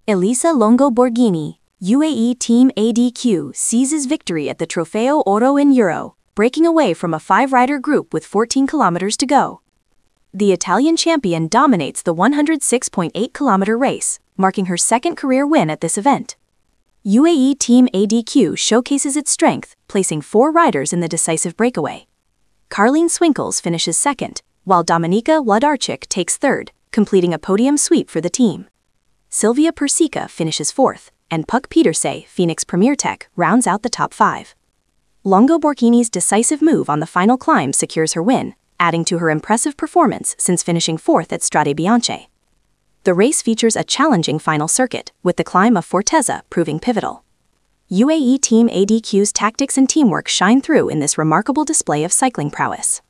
Elisa Longo Borghini, UAE Team ADQ seizes victory at the Trofeo Oro in Euro, breaking away from a 5-rider group with 14 kilometers to go. The Italian champion dominates the 106.8-kilometer race, marking her second career win at this event. UAE Team ADQ showcases its strength, placing 4 riders in the decisive breakaway. Carleen Swinkels finishes second, while Dominika Wlodarczyk takes third, completing a podium sweep for the team. Sylvia Persica finishes fourth, and Puck Pieterse, Phoenix Premier Tech, rounds out the top 5. Longo Borghini's decisive move on the final climb secures her win, adding to her impressive performance since finishing fourth at Strade Bianche. The race features a challenging final circuit, with the climb of Fortezza proving pivotal. UAE Team ADQ's tactics and teamwork shine through in this remarkable display of cycling prowess.